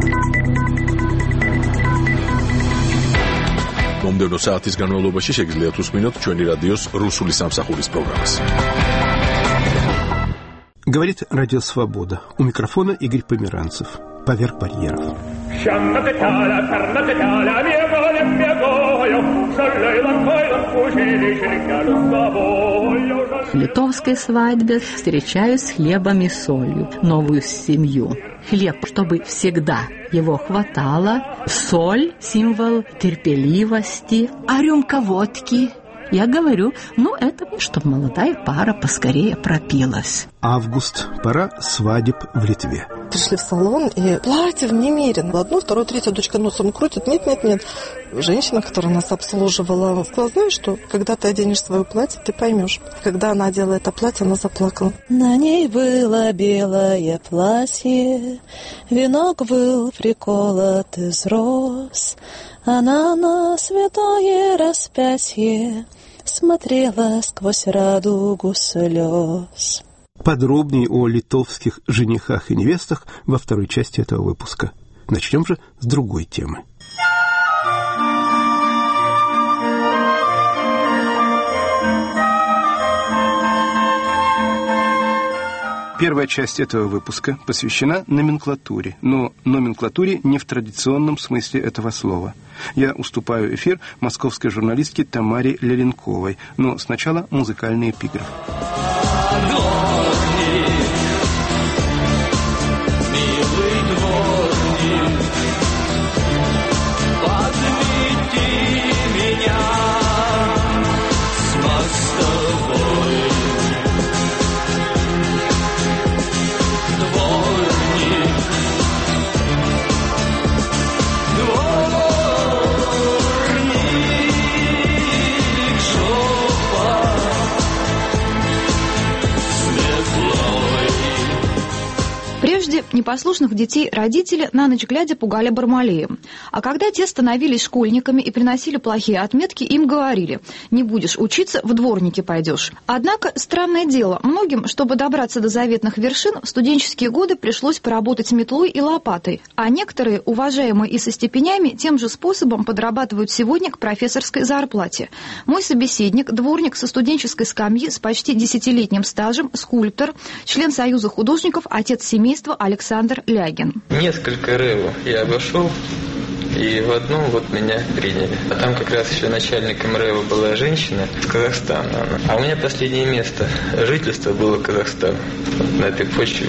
მომდევნო საათის განმავლობაში შეგიძლიათ უსმინოთ ჩვენი რადიოს რუსული სამსახურის პროგრამას. Говорит Радио Свобода. У микрофона Игорь Померанцев. Поверх барьеров. В литовской свадьбе встречаюсь с хлебом и солью, новую семью. Хлеб, чтобы всегда его хватало, соль – символ терпеливости, а рюмка водки – я говорю, это чтобы молодая пара поскорее пропилась. Август. Пора свадеб в Литве. Пришли в салон, и платьев немерено. Одну, вторую, третью дочка носом крутит. Нет. Женщина, которая нас обслуживала, сказала, знаешь что, когда ты оденешь свое платье, ты поймешь. Когда она одела это платье, она заплакала. На ней было белое платье, венок был приколот из роз. Она на святое распятие смотрела сквозь радугу слез. Подробнее о литовских женихах и невестах во второй части этого выпуска. Начнем же с другой темы. Первая часть этого выпуска посвящена номенклатуре, но номенклатуре не в традиционном смысле этого слова. Я уступаю эфир московской журналистке Тамаре Леленковой, но сначала музыкальный эпиграф. Непослушных детей родители на ночь глядя пугали Бармалеем. А когда те становились школьниками и приносили плохие отметки, им говорили: не будешь учиться, в дворники пойдешь. Однако, странное дело, многим, чтобы добраться до заветных вершин, в студенческие годы пришлось поработать метлой и лопатой. А некоторые, уважаемые и со степенями, тем же способом подрабатывают сегодня к профессорской зарплате. Мой собеседник, дворник со студенческой скамьи с почти 10-летним стажем, скульптор, член Союза художников, отец семейства Александр Лягин. Несколько рэвов я обошел, и в одном меня приняли. А там как раз еще начальником рэва была женщина из Казахстана. А у меня последнее место жительства было Казахстан. На этой почве,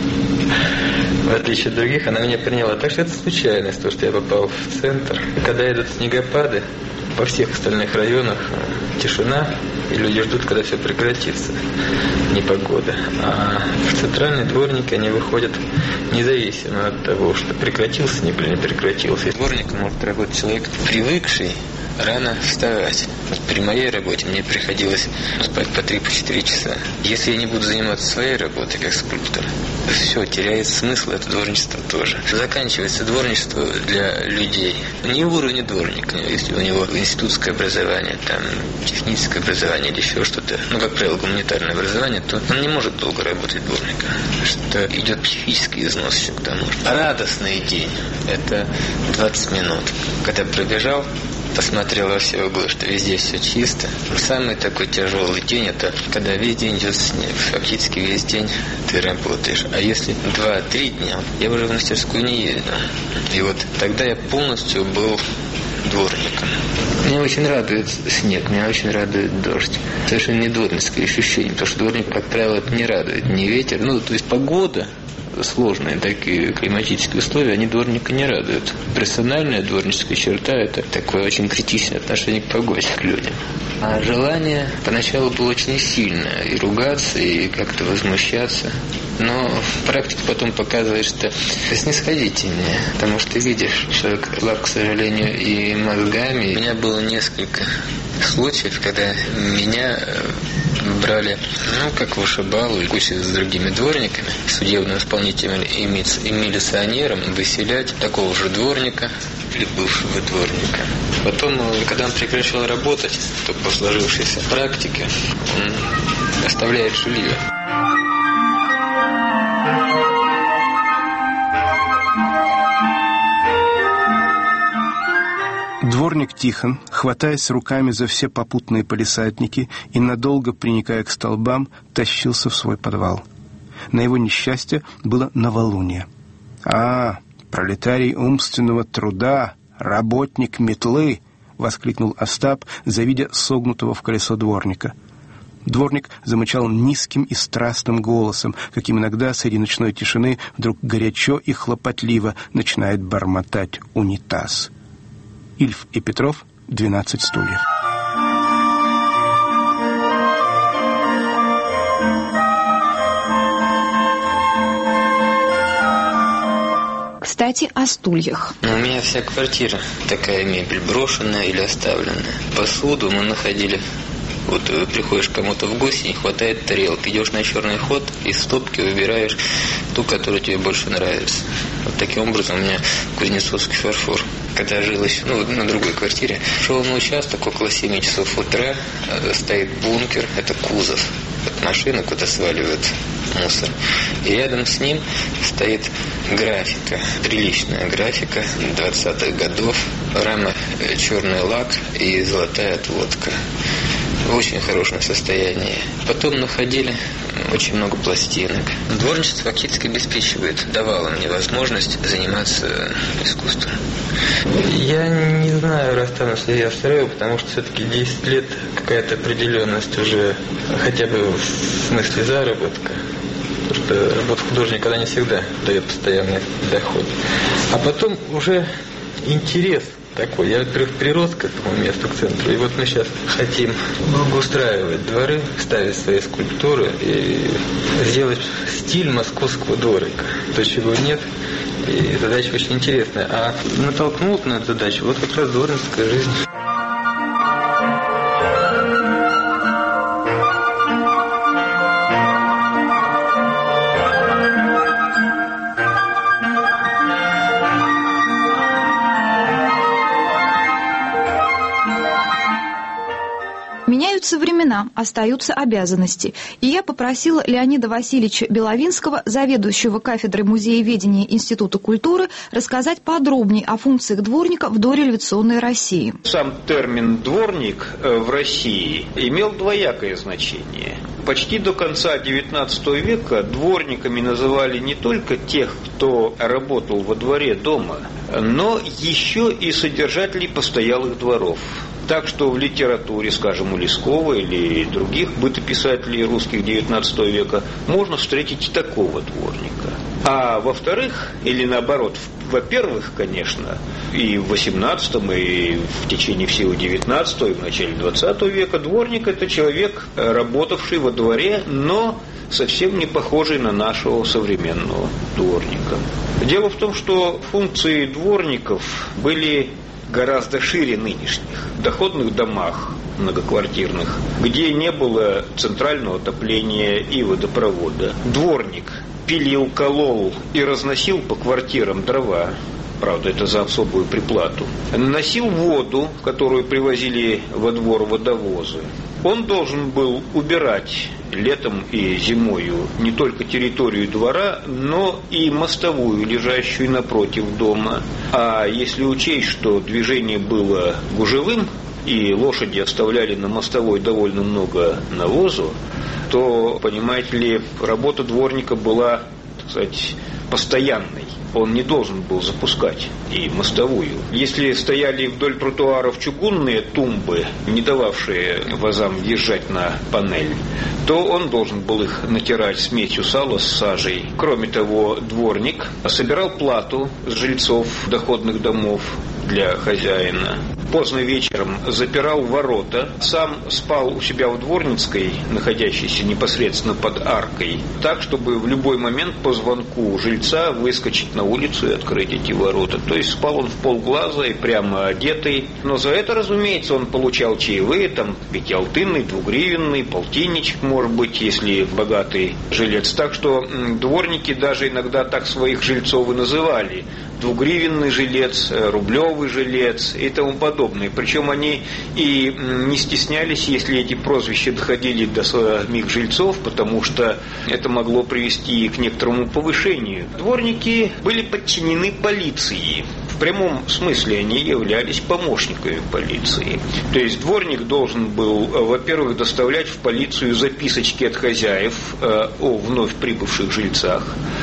в отличие от других, она меня приняла. Так что это случайность, то, что я попал в центр. Когда идут снегопады, во всех остальных районах тишина, и люди ждут, когда все прекратится, непогода. А в центральный дворник они выходят независимо от того, что прекратился снег или не прекратился. Дворник может работать человек, привыкший рано вставать. При моей работе мне приходилось спать по 3-4 часа. Если я не буду заниматься своей работой, как скульптор, все, теряет смысл, это дворничество тоже. Заканчивается дворничество для людей. Не в уровне дворника, если у него институтское образование, там, техническое образование или еще что-то, как правило, гуманитарное образование, то он не может долго работать дворником, что идет психический износ еще к тому же. Радостный день – это 20 минут. Когда пробежал, посмотрел во все углы, что везде все чисто. Самый такой тяжелый день – это когда весь день идет снег. Фактически весь день ты работаешь. А если 2-3 дня, я уже в мастерскую не ездил. И тогда я полностью был дворником. Меня очень радует снег, меня очень радует дождь. Совершенно не дворницкое ощущение, потому что дворник, как правило, это не радует. Ни ветер, то есть погода, сложные такие климатические условия, они дворника не радуют. Персональная дворническая черта – это такое очень критичное отношение к погоде, к людям. А желание поначалу было очень сильное. И ругаться, и как-то возмущаться. Но практика потом показывает, что снисходительнее. Потому что ты видишь, человек слаб, к сожалению, и мозгами. У меня было несколько случаев, когда меня брали, как вышибалу, кучу с другими дворниками, судебным исполнителем и милиционером выселять такого же дворника или бывшего дворника. Потом, когда он прекращал работать, то по сложившейся практике он оставляет жилье. Дворник Тихон, хватаясь руками за все попутные палисадники и надолго приникая к столбам, тащился в свой подвал. На его несчастье было новолуние. Пролетарий умственного труда, работник метлы!» — воскликнул Остап, завидя согнутого в колесо дворника. Дворник замычал низким и страстным голосом, каким иногда среди ночной тишины вдруг горячо и хлопотливо начинает бормотать унитаз. Ильф и Петров, 12 стульев. Кстати, о стульях. У меня вся квартира такая мебель, брошенная или оставленная. Посуду мы находили. Вот приходишь к кому-то в гости, не хватает тарелок. Идешь на черный ход, из стопки выбираешь ту, которая тебе больше нравится. Вот таким образом у меня кузнецовский фарфор. Когда я жил еще на другой квартире, шел на участок около 7 часов утра, стоит бункер, это кузов. Вот машина, куда сваливают мусор. И рядом с ним стоит графика, приличная графика 20-х годов. Рама черный лак и золотая отводка. В очень хорошем состоянии. Потом находили очень много пластинок. Дворничество фактически обеспечивает, давало мне возможность заниматься искусством. Я не знаю, расстанусь ли я с Рэо, потому что все-таки 10 лет какая-то определенность уже, хотя бы в смысле заработка. Потому что работа художника никогда не всегда дает постоянный доход. А потом уже интерес такой. Я, во-первых, прирос к этому месту, к центру. И вот мы сейчас хотим благоустраивать дворы, ставить свои скульптуры и сделать стиль московского дворика. То, чего нет. И задача очень интересная. А натолкнул на эту задачу вот как раз дворницкая жизнь. Меняются времена, остаются обязанности. И я попросила Леонида Васильевича Беловинского, заведующего кафедрой музееведения Института культуры, рассказать подробнее о функциях дворника в дореволюционной России. Сам термин «дворник» в России имел двоякое значение. Почти до конца XIX века дворниками называли не только тех, кто работал во дворе дома, но еще и содержателей постоялых дворов. Так что в литературе, скажем, у Лескова или других бытописателей русских XIX века можно встретить и такого дворника. А во-вторых, или наоборот, во-первых, конечно, и в XVIII, и в течение всего XIX и в начале XX века дворник – это человек, работавший во дворе, но совсем не похожий на нашего современного дворника. Дело в том, что функции дворников были гораздо шире нынешних. В доходных домах многоквартирных, где не было центрального отопления и водопровода, дворник пилил, колол и разносил по квартирам дрова, правда, это за особую приплату, наносил воду, которую привозили во двор водовозы. Он должен был убирать летом и зимою не только территорию двора, но и мостовую, лежащую напротив дома. А если учесть, что движение было гужевым, и лошади оставляли на мостовой довольно много навозу, то, понимаете ли, работа дворника была, так сказать, постоянной. Он не должен был запускать и мостовую. Если стояли вдоль тротуаров чугунные тумбы, не дававшие вазам въезжать на панель, то он должен был их натирать смесью сала с сажей. Кроме того, дворник собирал плату с жильцов доходных домов для хозяина. Поздно вечером запирал ворота, сам спал у себя в дворницкой, находящейся непосредственно под аркой, так, чтобы в любой момент по звонку жильца выскочить на улицу и открыть эти ворота. То есть спал он в полглаза и прямо одетый. Но за это, разумеется, он получал чаевые, там, пятиалтынный, двугривенный, полтинничек, может быть, если богатый жилец. Так что дворники даже иногда так своих жильцов и называли. Двугривенный жилец, рублевый жилец и тому подобное. Причем они и не стеснялись, если эти прозвища доходили до самих жильцов, потому что это могло привести к некоторому повышению. Дворники были подчинены полиции. В В прямом смысле они являлись помощниками полиции. То есть дворник должен был, во-первых, доставлять в полицию записочки от хозяев о вновь прибывших жильцах.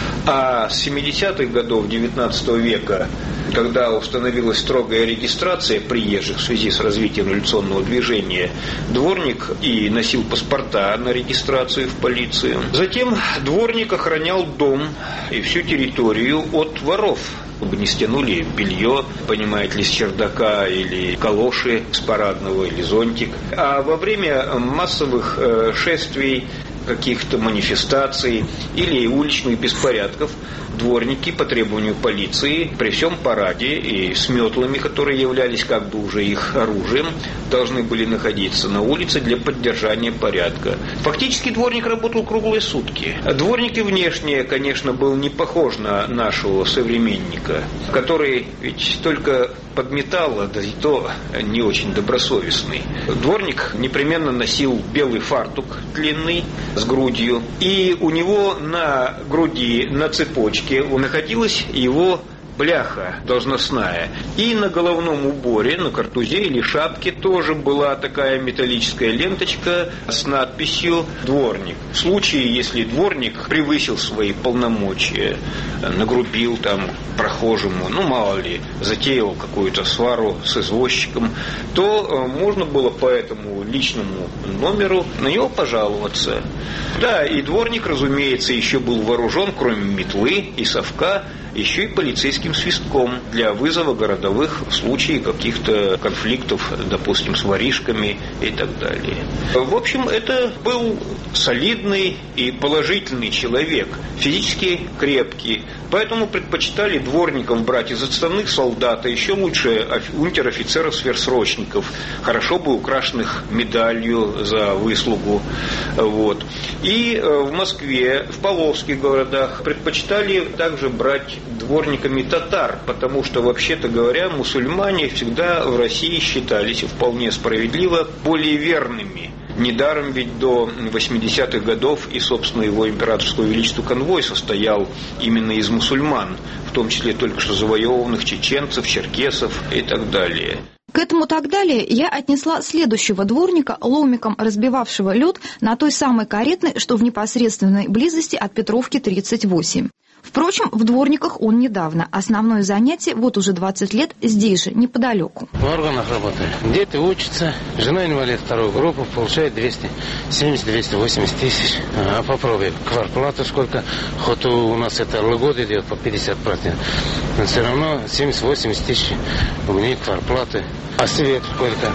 А с 70-х годов XIX века, когда установилась строгая регистрация приезжих в связи с развитием революционного движения, дворник и носил паспорта на регистрацию в полицию. Затем дворник охранял дом и всю территорию от воров, чтобы не стянули белье, понимаете ли, с чердака или калоши с парадного или зонтик. А во время массовых шествий, каких-то манифестаций или уличных беспорядков дворники по требованию полиции при всем параде и с метлами, которые являлись как бы уже их оружием, должны были находиться на улице для поддержания порядка. Фактически дворник работал круглые сутки. Дворник и внешне, конечно, был не похож на нашего современника, который ведь только подметал, да и то не очень добросовестный. Дворник непременно носил белый фартук длинный с грудью, и у него на груди, на цепочке находилась его бляха должностная. И на головном уборе, на картузе или шапке тоже была такая металлическая ленточка с надписью «Дворник». В случае, если дворник превысил свои полномочия, нагрубил там прохожему, мало ли, затеял какую-то свару с извозчиком, то можно было по этому личному номеру на него пожаловаться. Да, и дворник, разумеется, еще был вооружен, кроме метлы и совка, еще и полицейским свистком для вызова городовых в случае каких-то конфликтов, допустим, с воришками и так далее. В общем, это был солидный и положительный человек, физически крепкий, поэтому предпочитали дворников брать из отставных солдат, а еще лучше унтер-офицеров-сверхсрочников, хорошо бы украшенных медалью за выслугу. Вот. И в Москве, в Павловских городах предпочитали также брать дворниками татар, потому что, вообще-то говоря, мусульмане всегда в России считались, и вполне справедливо, более верными. Недаром ведь до 80-х годов и, собственно, его императорского величества конвой состоял именно из мусульман, в том числе только что завоеванных чеченцев, черкесов и так далее. К этому так далее я отнесла следующего дворника, ломиком разбивавшего лед на той самой Каретной, что в непосредственной близости от Петровки 38. Впрочем, в дворниках он недавно. Основное занятие вот уже 20 лет здесь же, неподалеку. В органах работаю. Дети учатся. Жена инвалид вторую группу, получает 270-280 тысяч. А попробуй, квартплату сколько. Хоть у нас это год идет по 50%. Но все равно 70-80 тысяч у меня квартплаты. А свет сколько?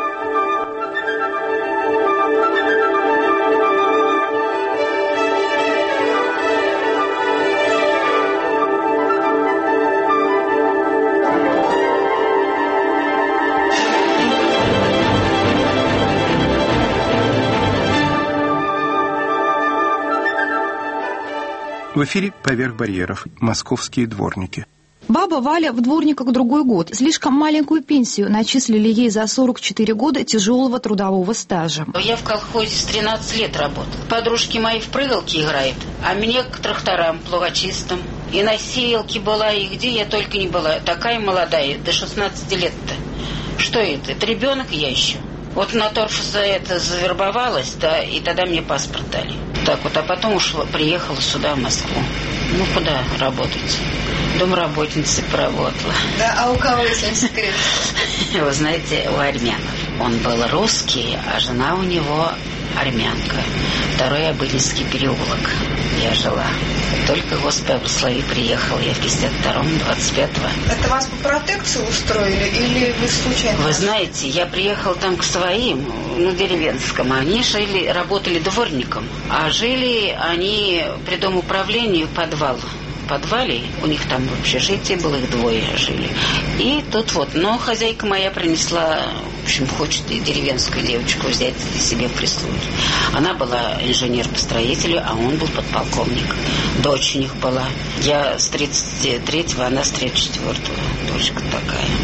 В эфире «Поверх барьеров. Московские дворники». Баба Валя в дворниках другой год. Слишком маленькую пенсию начислили ей за 44 года тяжелого трудового стажа. Я в колхозе с 13 лет работала. Подружки мои в прыгалки играют, а мне к тракторам плугочистам. И на сеялке была, и где я только не была. Такая молодая, до 16 лет-то. Что это? Это ребенок я еще. Вот на торф за это завербовалась, да, и тогда мне паспорт дали. Так вот, а потом ушла, приехала сюда, в Москву. Ну, куда работать? Домработницей поработала. Да, а у кого, если не секрет? Вы знаете, у армян. Он был русский, а жена у него армянка. Второй Обыденский переулок. Я жила. Только, Господи, благослови, приехала я в 52-м, 25-го. Это вас по протекции устроили или вы случайно? Вы знаете, я приехала там к своим, на деревенском. Они жили, работали дворником, а жили они при домоуправлении в подвале, у них там в общежитии было, их двое жили. И тут вот, но хозяйка моя принесла, в общем, хочет и деревенскую девочку взять себе в прислуги. Она была инженер по строителю, а он был подполковник. Дочь у них была. Я с 33-го, она с 34-го. Дочка такая.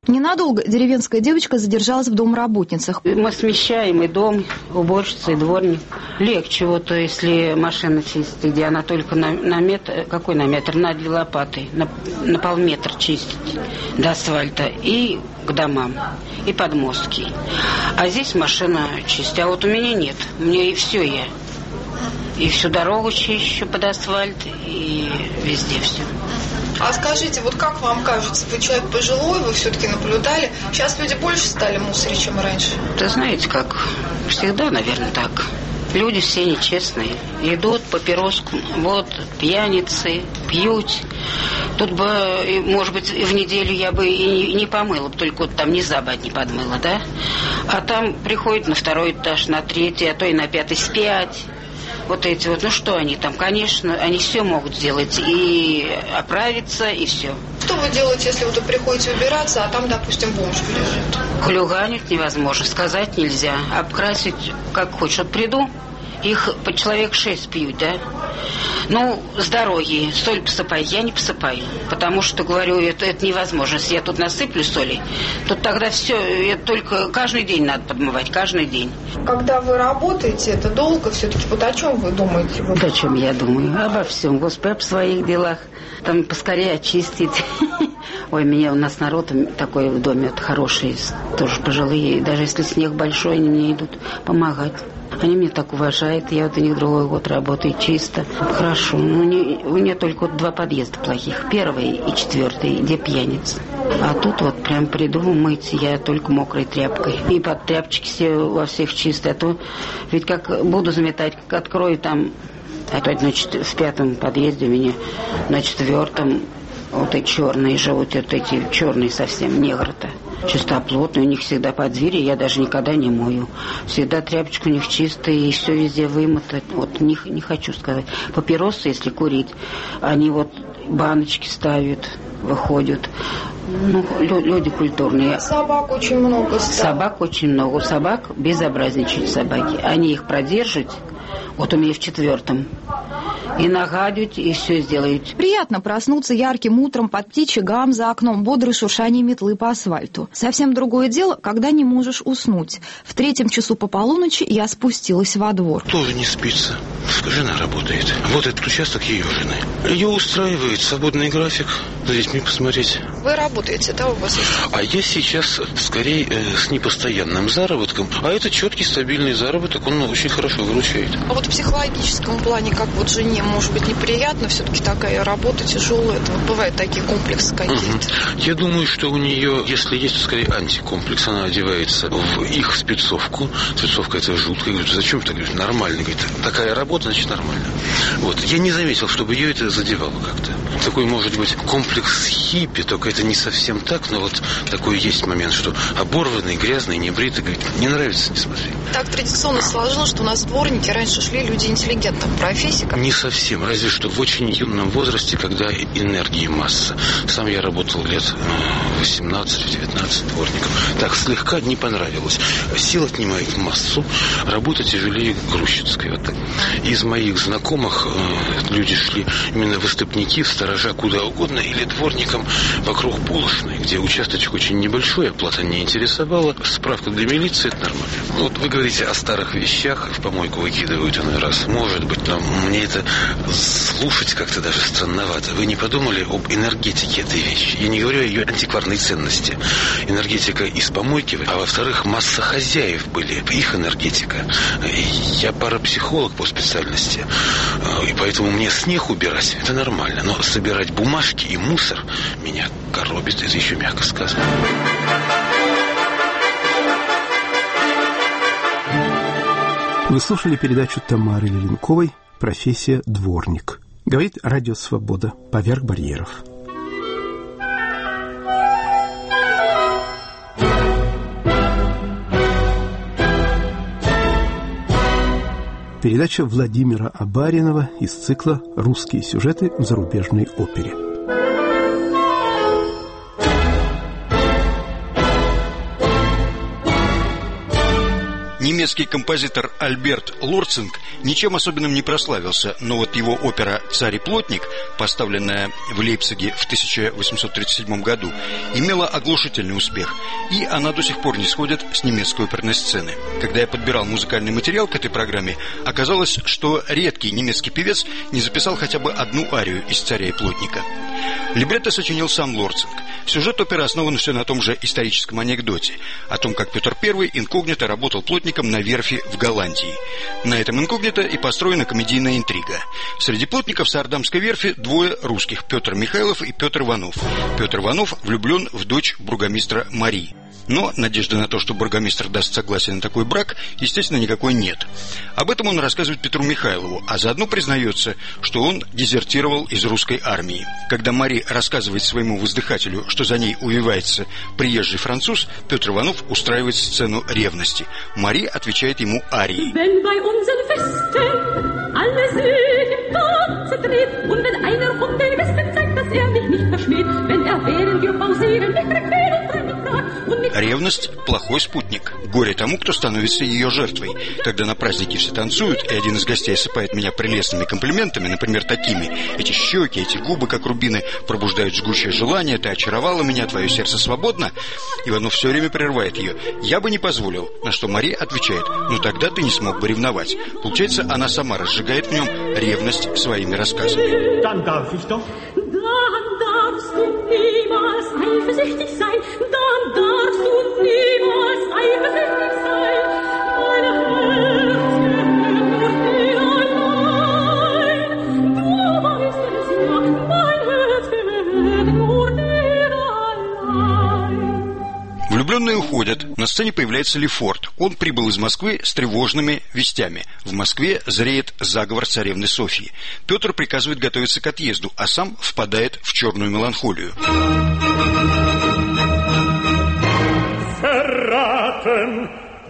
Ненадолго деревенская девочка задержалась в домработницах. Мы смещаем и дом, уборщица, и дворник. Легче, вот если машина чистит, где она только на метр, какой на метр? На 2 лопаты, на полметра чистить до асфальта и к домам, и подмостки. А здесь машина чистит, а вот у меня нет. Мне и все я. И всю дорогу чищу под асфальт, и везде все. А скажите, вот как вам кажется, вы человек пожилой, вы все-таки наблюдали, сейчас люди больше стали мусорить, чем раньше? Да знаете, как всегда, наверное, так. Люди все нечестные. Идут папироску, вот, пьяницы, пьют. Тут бы, может быть, в неделю я бы и не помыла, только вот там низа бы одни подмыла, да? А там приходят на 2-й этаж, на 3-й, а то и на 5-й спять. Вот эти вот, ну что они там, конечно, они все могут сделать, и оправиться, и все. Что вы делаете, если вы приходите убираться, а там, допустим, бомж лежит? Хулиганить невозможно, сказать нельзя, обкрасить как хочешь. Вот приду, их по человек 6 пьют, да? Ну, с дороги соль посыпай, я не посыпаю, потому что, говорю, это невозможно. Если я тут насыплю соли, то тогда все, это только каждый день надо подмывать, каждый день. Когда вы работаете, это долго все-таки, вот о чем вы думаете? Вот о чем я думаю? Обо всем, Господи, об своих делах, там поскорее очистить. Ой, у нас народ такой в доме вот, хороший, тоже пожилые, даже если снег большой, они мне идут помогать. Они меня так уважают, я вот у них другой год работаю чисто. Хорошо, у меня только вот 2 подъезда плохих, 1-й и 4-й, где пьяница. А тут вот прям приду мыть, я только мокрой тряпкой. И под тряпочки все во всех чистые, а то ведь как буду заметать, как открою там, опять в 5-м подъезде у меня, на 4-м, вот эти черные живут, вот эти черные совсем негры-то. Чистоплотные, у них всегда под дверью, я даже никогда не мою. Всегда тряпочка у них чистая, и все везде вымыто. Вот не хочу сказать. Папиросы, если курить, они вот баночки ставят, выходят. Ну, люди культурные. Собак очень много стало. Собак очень много. Собак безобразничают собаки. Они их продержат. Вот у меня в 4-м. И нагадят, и все сделают. Приятно проснуться ярким утром под птичий гам за окном, бодрое шуршание метлы по асфальту. Совсем другое дело, когда не можешь уснуть. В 3-м часу по полуночи я спустилась во двор. Тоже не спится. Жена работает. Вот этот участок ее жены. Ее устраивает свободный график, за детьми посмотреть. Вы работаете, да, у вас есть? А я сейчас скорее с непостоянным заработком. А это четкий, стабильный заработок, он очень хорошо выручает. А вот в психологическом плане, как вот жене, может быть, неприятно, все-таки такая работа тяжелая, это вот бывают такие комплексы какие-то? Я думаю, что у нее, если есть, то скорее антикомплекс. Она одевается в их спецовку. Спецовка это жутко. Я говорю, зачем ты? Говорит, нормально. Говорит, такая работа, значит, нормально. Вот. Я не заметил, чтобы ее это задевало как-то. Такой, может быть, комплекс хиппи, только это не совсем так, но вот такой есть момент, что оборванный, грязный, небритый, говорит, не нравится, не смотри. Так традиционно сложилось, что у нас дворники раньше шли люди интеллигентных профессий. Не совсем, разве что в очень юном возрасте, когда энергии масса. Сам я работал лет 18-19 дворником. Так, слегка не понравилось. Сил отнимает массу, работа тяжелее грузчицкой. Вот. Из моих знакомых люди шли именно в истопники, в сторожа, куда угодно, или дворником вокруг булочной, где участочек очень небольшой, оплата не интересовала. Справка для милиции, это нормально. Вот вы говорите о старых вещах, в помойку выкидывают иной раз. Может быть, но мне это слушать как-то даже странновато. Вы не подумали об энергетике этой вещи? Я не говорю о ее антикварной ценности. Энергетика из помойки, а во-вторых, масса хозяев были, их энергетика. Я парапсихолог по специальности, и поэтому мне снег убирать, это нормально. Но собирать бумажки и мусор меня коробит, это еще мягко сказано. Вы слушали передачу Тамары Леленковой «Профессия дворник». Говорит Радио Свобода. Поверх барьеров. Передача Владимира Абаринова из цикла «Русские сюжеты в зарубежной опере». Немецкий немецкий композитор Альберт Лорцинг ничем особенным не прославился, но вот его опера «Царь и плотник», поставленная в Лейпциге в 1837 году, имела оглушительный успех, и она до сих пор не сходит с немецкой оперной сцены. Когда я подбирал музыкальный материал к этой программе, оказалось, что редкий немецкий певец не записал хотя бы одну арию из «Царя и плотника». Либретто сочинил сам Лорцинг. Сюжет оперы основан все на том же историческом анекдоте о том, как Петр I инкогнито работал плотником на верфи в Голландии. На этом инкогнито и построена комедийная интрига. Среди плотников Саардамской верфи двое русских – Петр Михайлов и Петр Иванов. Петр Иванов влюблен в дочь бургомистра Мари. Но надежды на то, что бургомистр даст согласие на такой брак, естественно, никакой нет. Об этом он рассказывает Петру Михайлову, а заодно признается, что он дезертировал из русской армии. Когда Мари рассказывает своему воздыхателю, что за ней увивается приезжий француз, Петр Иванов устраивает сцену ревности. Мари отвечает ему арией. Ревность – плохой спутник. Горе тому, кто становится ее жертвой. Когда на празднике все танцуют, и один из гостей осыпает меня прелестными комплиментами, например, такими: «Эти щеки, эти губы, как рубины, пробуждают жгучее желание, ты очаровала меня, твое сердце свободно», Иванов все время прерывает ее: «Я бы не позволил», на что Мари отвечает: «Ну тогда ты не смог бы ревновать». Получается, она сама разжигает в нем ревность своими рассказами. Влюбленные уходят. На сцене появляется Лефорт. Он прибыл из Москвы с тревожными вестями. В Москве зреет заговор царевны Софьи. Петр приказывает готовиться к отъезду, а сам впадает в черную меланхолию. Verraten.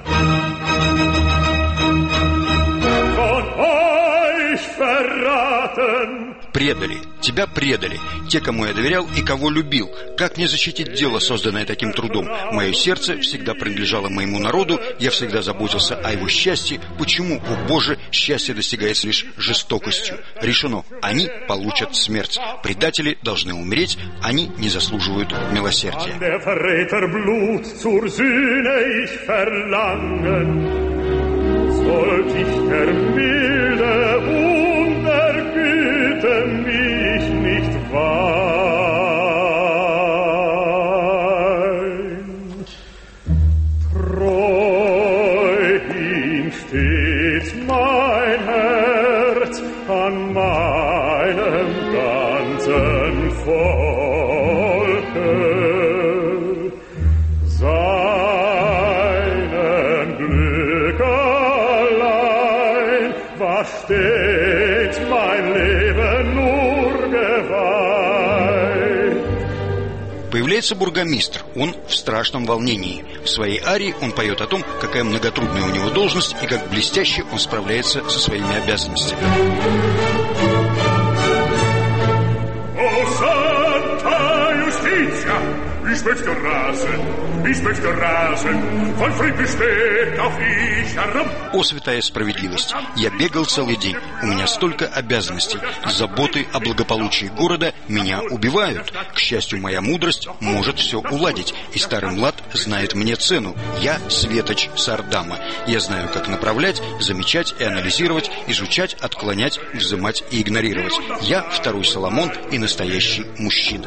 Von euch verraten. Предали. Тебя предали. Те, кому я доверял и кого любил. Как мне защитить дело, созданное таким трудом? Мое сердце всегда принадлежало моему народу. Я всегда заботился о его счастье. Почему, о Боже, счастье достигается лишь жестокостью? Решено. Они получат смерть. Предатели должны умереть. Они не заслуживают милосердия. Mich nicht weint. Treu ihm steht mein Herz an meinem ganzen Volke. Seinem Glück allein, was steht mein Leben nur geweiht. Появляется бургомистр. Он в страшном волнении. В своей арии он поет о том, какая многотрудная у него должность и как блестяще он справляется со своими обязанностями. О, Santa Justitia, ich möchte rasen, voll Fried besteht auf ich herum. О, святая справедливость! Я бегал целый день. У меня столько обязанностей. Заботы о благополучии города меня убивают. К счастью, моя мудрость может все уладить. И старый млад знает мне цену. Я светоч Саардама. Я знаю, как направлять, замечать и анализировать, изучать, отклонять, взымать и игнорировать. Я второй Соломон и настоящий мужчина.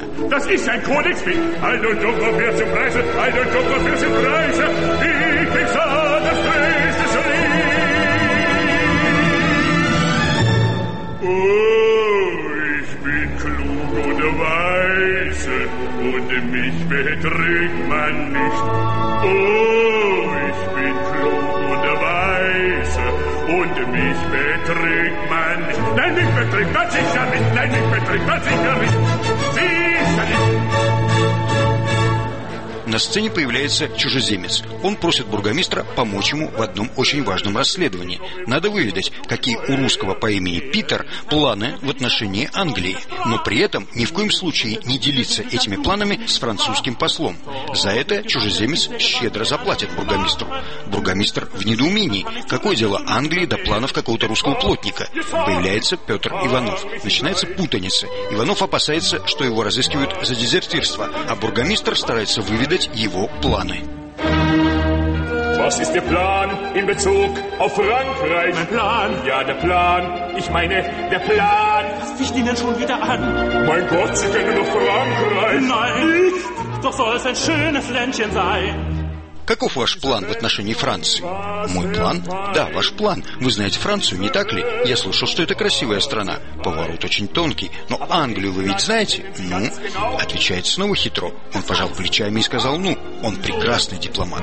Und mich betrügt man nicht. Oh, ich bin klug und weise und mich betrügt man nicht. Nein, mich betrügt man sicher nicht. Nein, mich betrügt man sicher nicht. Sicher nicht. На На сцене появляется чужеземец. Он просит бургомистра помочь ему в одном очень важном расследовании. Надо выведать, какие у русского по имени Питер планы в отношении Англии, но при этом ни в коем случае не делиться этими планами с французским послом. За это чужеземец щедро заплатит бургомистру. Бургомистр в недоумении. Какое дело Англии до планов какого-то русского плотника? Появляется Петр Иванов. Начинается путаница. Иванов опасается, что его разыскивают за дезертирство, а бургомистр старается выведать его планы. Was ist Ihr Plan in Bezug auf Frankreich? Mein Plan? Ja, der Plan. Ich meine, der Plan. Was ficht Ihnen schon wieder an? Mein Gott, Sie kennen doch Frankreich. Nein, nicht. Doch soll es ein schönes Ländchen sein. Каков ваш план в отношении Франции? Мой план? Да, ваш план. Вы знаете Францию, не так ли? Я слышал, что это красивая страна. Поворот очень тонкий. Но Англию вы ведь знаете? Ну, отвечает снова хитро. Он пожал плечами и сказал, ну, он прекрасный дипломат.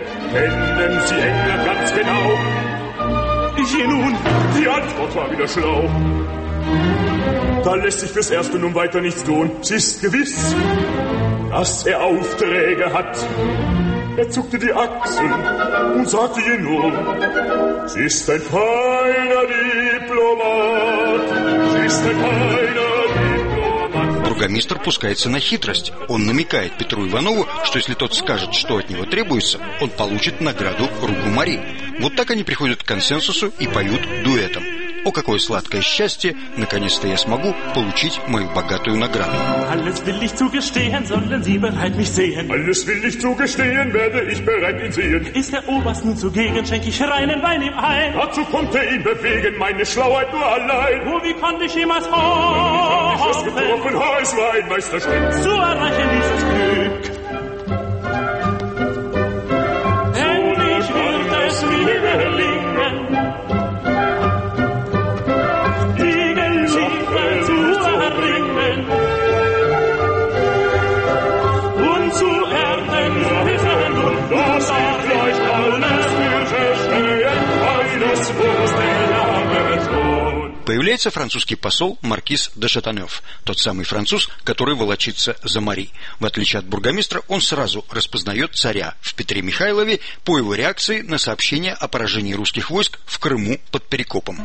Da lässt sich fürs Erste nun weiter nichts tun. Es ist gewiss, dass er Aufträge hat. Er zuckte die Achseln und sagte ihr nur, sie ist ein feiner Diplomat, sie ist ein feiner Diplomat. Бургомистр пускается на хитрость. Он намекает Петру Иванову, что если тот скажет, что от него требуется, он получит награду руку Мари. Вот так они приходят к консенсусу и поют дуэтом. О, какое сладкое счастье! Наконец-то я смогу получить мою богатую награду. Alles will ich zugestehen, sollen Sie bereit mich sehen. Alles will ich zugestehen, werde ich bereit ihn sehen. Ist der Oberst nun zugegen, schenk ich reinen Wein ihm ein. Dazu konnte ihn bewegen, meine Schlauheit nur allein. Oh, wie konnte ich jemals hoffen, das getroffen heiß war ein Meisterstück, zu erreichen dieses Glück. Endlich wird es mir gelingen. Появляется французский посол маркиз де Шатанёв, тот самый француз, который волочится за Мари. В отличие от бургомистра, он сразу распознает царя в Петре Михайлове по его реакции на сообщение о поражении русских войск в Крыму под Перекопом.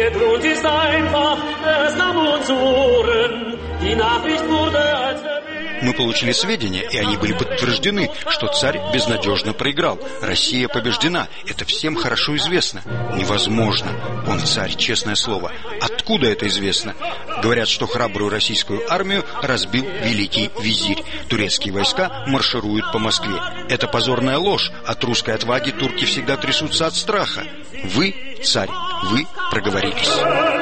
Мы получили сведения, и они были подтверждены, что царь безнадежно проиграл. Россия побеждена. Это всем хорошо известно. Невозможно. Он царь, честное слово. Откуда это известно? Говорят, что храбрую российскую армию разбил великий визирь. Турецкие войска маршируют по Москве. Это позорная ложь. От русской отваги турки всегда трясутся от страха. Вы, царь, вы проговорились.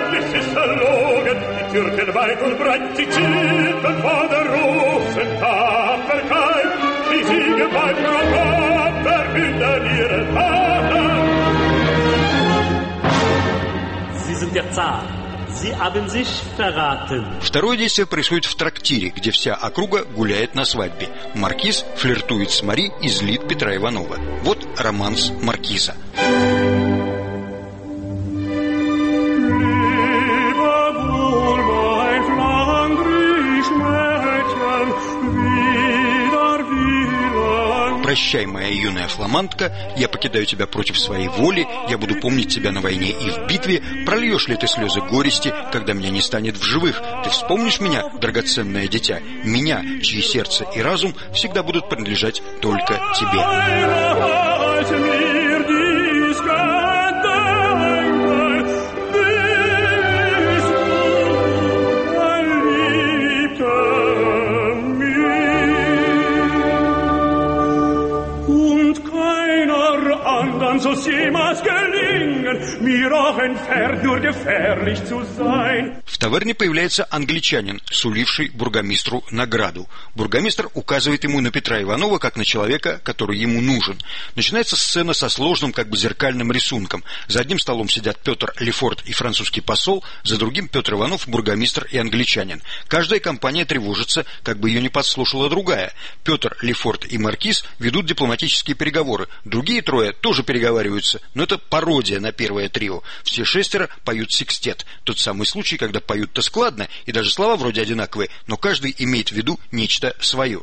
Türken weit und breit, sie zitterten vor der Rusentapferkeit. Die Siege bei Frau verhindern ihre Taten. Sie sind der Zar. Sie haben sich verraten. Второе действие происходит в трактире, где вся округа гуляет на свадьбе. Маркиз флиртует с Мари и злит Петра Иванова. Вот романс маркиза. Прощай, моя юная фламандка, я покидаю тебя против своей воли, я буду помнить тебя на войне и в битве. Прольешь ли ты слезы горести, когда меня не станет в живых? Ты вспомнишь меня, драгоценное дитя? Меня, чьи сердце и разум всегда будут принадлежать только тебе. В таверне появляется англичанин, суливший бургомистру награду. Бургомистр указывает ему на Петра Иванова как на человека, который ему нужен. Начинается сцена со сложным, как бы зеркальным рисунком. За одним столом сидят Петр Лефорт и французский посол, за другим Петр Иванов, бургомистр и англичанин. Каждая компания тревожится, как бы ее не подслушала другая. Петр Лефорт и маркиз ведут дипломатические переговоры. Другие трое тоже переговариваются, но это пародия на первое трио. Все шестеро поют секстет. Тот самый случай, когда поют-то складно, и даже слова вроде одинаковые, но каждый имеет в виду нечто свое.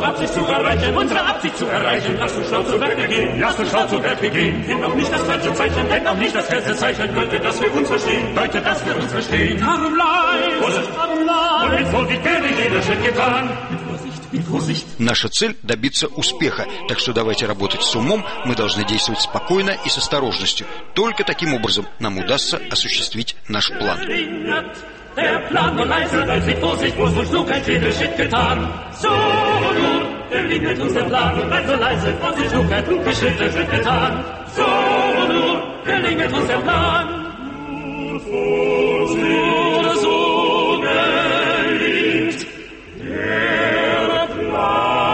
Наша цель – добиться успеха, так что давайте работать с умом, мы должны действовать спокойно и с осторожностью. Только таким образом нам удастся осуществить наш план. Der Plan nur leise, mit Vorsicht, wo so klug ein jeder Schritt getan. So nun gelingt uns der Plan, und so leise, Vorsicht, klug ein kluger Schritt getan. So nun gelingt uns der Plan. Nur Vorsicht, so gelingt der Plan.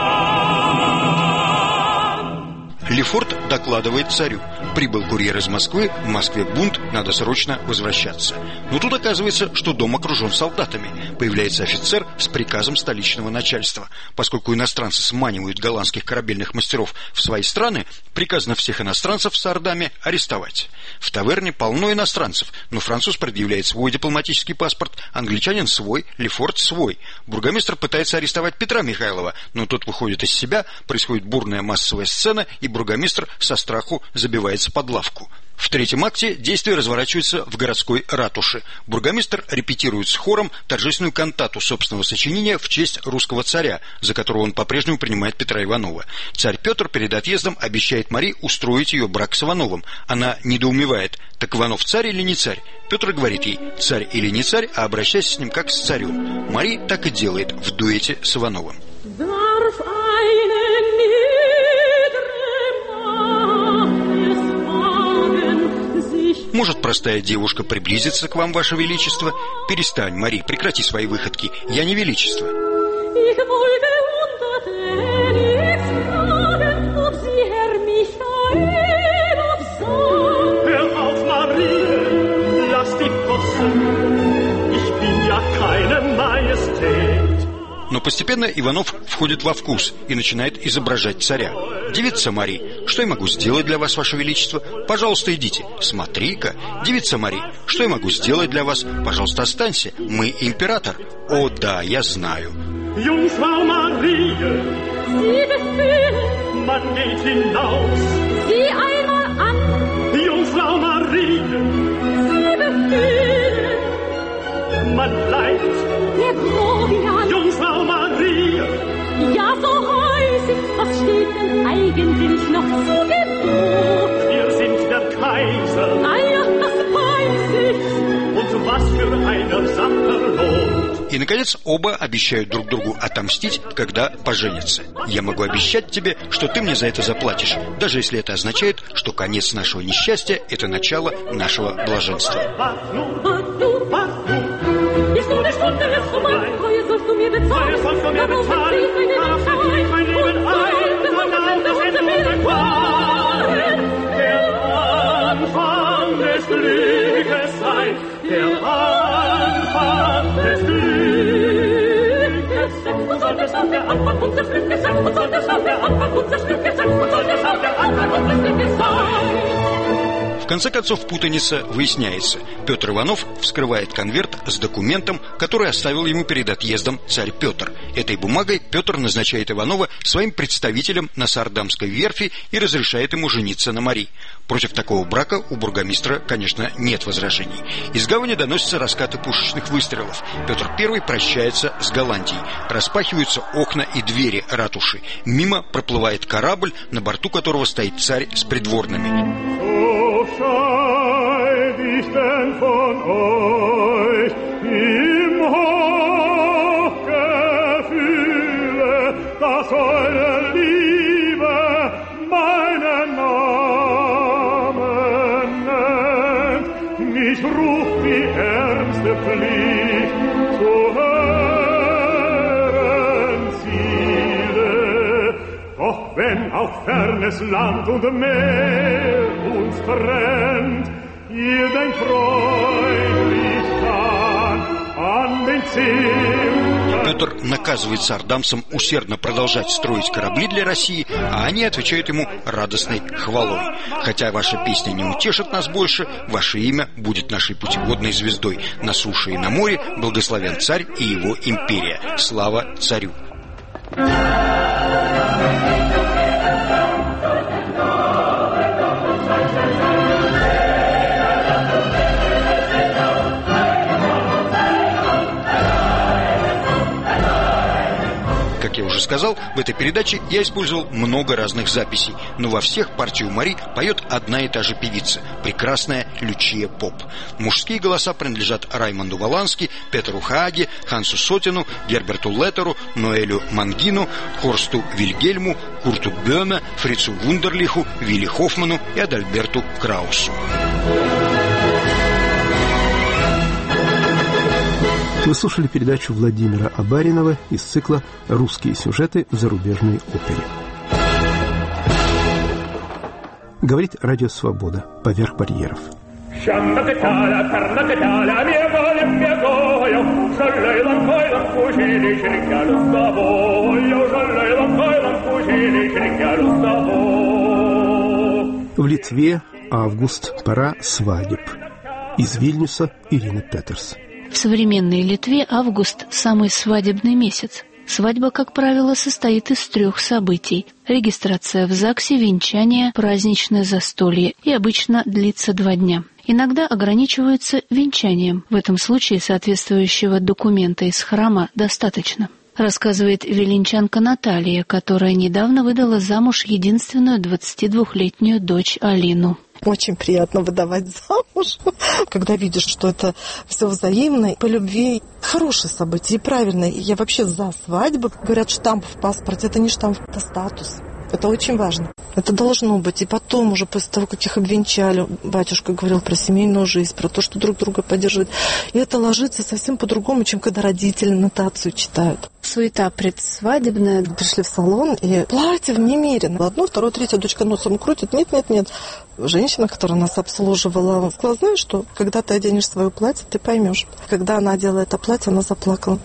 Лефорт докладывает царю. Прибыл курьер из Москвы, в Москве бунт, надо срочно возвращаться. Но тут оказывается, что дом окружен солдатами. Появляется офицер с приказом столичного начальства. Поскольку иностранцы сманивают голландских корабельных мастеров в свои страны, приказано всех иностранцев с ордами арестовать. В таверне полно иностранцев, но француз предъявляет свой дипломатический паспорт, англичанин свой, Лефорт свой. Бургомистр пытается арестовать Петра Михайлова, но тот выходит из себя, происходит бурная массовая сцена, и бургомистр со страху забивается под лавку. В третьем акте действия разворачиваются в городской ратуше. Бургомистр репетирует с хором торжественную кантату собственного сочинения в честь русского царя, за которого он по-прежнему принимает Петра Иванова. Царь Петр перед отъездом обещает Марии устроить ее брак с Ивановым. Она недоумевает: так Иванов царь или не царь? Петр говорит ей: царь или не царь, а обращайся с ним как с царем. Мария так и делает в дуэте с Ивановым. Может простая девушка приблизиться к вам, ваше величество? Перестань, Мари, прекрати свои выходки. Я не величество. Но постепенно Иванов входит во вкус и начинает изображать царя. Девица Мари, что я могу сделать для вас, ваше величество? Пожалуйста, идите. Смотри-ка, девица Мари, что я могу сделать для вас? Пожалуйста, останься. Мы император. О, да, я знаю. Jungfrau Marie, Sie befehlen, man geht hinaus. Sieh einmal an. Jungfrau Marie, Sie befehlen, man bleibt. Der Grobian. Jungfrau Marie, ja, so heiß ich, was steht denn eigentlich noch zu Gebot? Wir sind der Kaiser. Naja, das weiß ich. Und was für einer Sache lohnt. И, наконец, оба обещают друг другу отомстить, когда поженятся. Я могу обещать тебе, что ты мне за это заплатишь, даже если это означает, что конец нашего несчастья – это начало нашего блаженства. В конце концов путаница выясняется. Петр Иванов вскрывает конверт с документом, который оставил ему перед отъездом царь Петр. Этой бумагой Петр назначает Иванова своим представителем на Саардамской верфи и разрешает ему жениться на Марии. Против такого брака у бургомистра, конечно, нет возражений. Из гавани доносятся раскаты пушечных выстрелов. Петр I прощается с Голландией. Распахиваются окна и двери ратуши. Мимо проплывает корабль, на борту которого стоит царь с придворными. Scheid ich denn von euch im Hochgefühle, dass eure Liebe meinen Namen nennt. Mich ruft die ärmste Pflicht zu hören Ziele. Doch wenn auch fernes Land und Meer uns trennt, ihr denkt freundlich an Петр наказывает сардамцам усердно продолжать строить корабли для России, а они отвечают ему радостной хвалой. Хотя ваша песня не утешит нас больше, ваше имя будет нашей путеводной звездой. На суше и на море благословен царь и его империя. Слава царю! Как я уже сказал, в этой передаче я использовал много разных записей, но во всех партию Мари поет одна и та же певица, прекрасная Лючия Поп. Мужские голоса принадлежат Раймонду Волански, Петру Хааге, Хансу Сотину, Герберту Леттеру, Ноэлю Мангину, Хорсту Вильгельму, Курту Бёме, Фрицу Вундерлиху, Вилли Хоффману и Адальберту Краусу. Вы слушали передачу Владимира Абаринова из цикла «Русские сюжеты в зарубежной опере». Говорит Радио Свобода. Поверх барьеров. В Литве август, пора свадеб. Из Вильнюса Ирина Петерс. В современной Литве август – самый свадебный месяц. Свадьба, как правило, состоит из 3 событий. Регистрация в ЗАГСе, венчание, праздничное застолье и обычно длится 2 дня. Иногда ограничиваются венчанием. В этом случае соответствующего документа из храма достаточно. Рассказывает виленчанка Наталья, которая недавно выдала замуж единственную 22-летнюю дочь Алину. Очень приятно выдавать замуж, когда видишь, что это все взаимно, по любви. Хорошее событие и правильное. Я вообще за свадьбу. Говорят, штамп в паспорте – это не штамп, это статус. Это очень важно. Это должно быть. И потом уже, после того, как их обвенчали, батюшка говорил про семейную жизнь, про то, что друг друга поддерживают. И это ложится совсем по-другому, чем когда родители нотацию читают. Суета предсвадебная. Пришли в салон, и платье немерено. 1, 2, 3 дочка носом крутит. Нет. Женщина, которая нас обслуживала, сказала, знаешь что, когда ты оденешь свое платье, ты поймешь. Когда она одела это платье, она заплакала.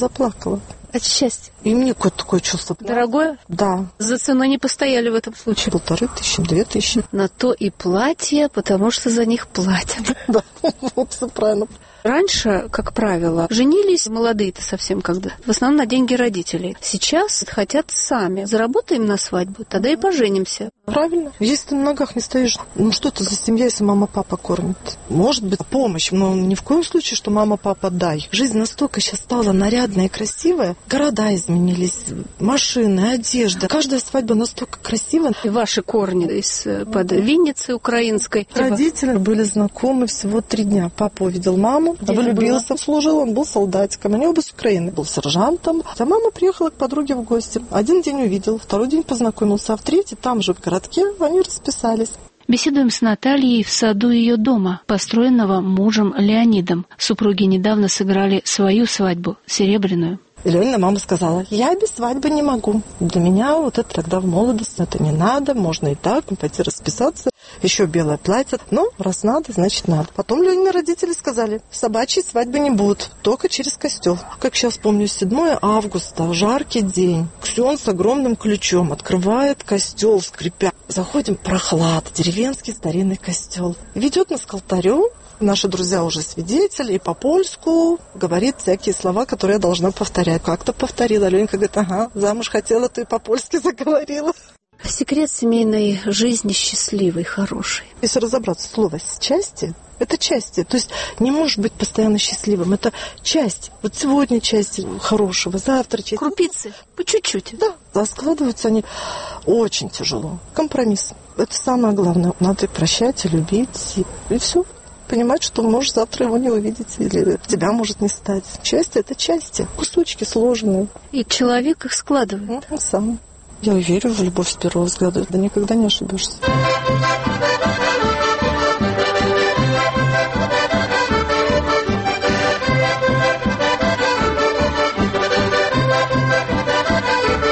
От счастья. И мне какое-то такое чувство. Дорогое? Да. За ценой не постояли в этом случае? 1500, 2000. На то и платье, потому что за них платят. Да, вот все правильно. Раньше, как правило, женились молодые-то совсем когда. В основном на деньги родителей. Сейчас хотят сами. Заработаем на свадьбу, тогда и поженимся. Правильно. Если ты на ногах не стоишь, что это за семья, если мама-папа кормит? Может быть, помощь, но ни в коем случае, что мама-папа дай. Жизнь настолько сейчас стала нарядная и красивая. Города изменились, машины, одежда. Каждая свадьба настолько красивая. И ваши корни из-под Винницы украинской. Родители были знакомы всего 3 дня. Папа увидел маму, влюбился, служил, он был солдатиком. Они оба с Украины. Был сержантом. А мама приехала к подруге в гости. 1 день увидел, 2 день познакомился, а в 3-й там же в городке они расписались. Беседуем с Натальей в саду ее дома, построенного мужем Леонидом. Супруги недавно сыграли свою свадьбу, серебряную. И Ленина мама сказала, я без свадьбы не могу. Для меня вот это тогда в молодости, это не надо, можно и так, пойти расписаться. Еще белое платье. Но раз надо, значит надо. Потом Ленины родители сказали, собачьей свадьбы не будет, только через костел. Как сейчас помню, 7 августа, жаркий день. Ксен с огромным ключом открывает костел, скрипя. Заходим, прохлада, деревенский старинный костел. Ведет нас к алтарю. Наши друзья уже свидетели, и по-польску говорит всякие слова, которые я должна повторять. Как-то повторила. Ленька говорит, ага, замуж хотела, ты по-польски заговорила. Секрет семейной жизни счастливой, хорошей. Если разобраться, слово «счастье» — это части. То есть не может быть постоянно счастливым. Это часть. Вот сегодня часть хорошего, завтра часть. Крупицы, по чуть-чуть. Да. А складываются они очень тяжело. Компромисс. Это самое главное. Надо прощать и любить. И все. Понимать, что можешь завтра его не увидеть, или тебя может не стать. Счастье — это части, кусочки сложные. И человек их складывает. Сам. Я верю в любовь с первого взгляда, да никогда не ошибешься.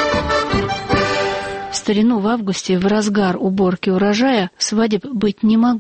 В старину в августе, в разгар уборки урожая, свадеб быть не могло.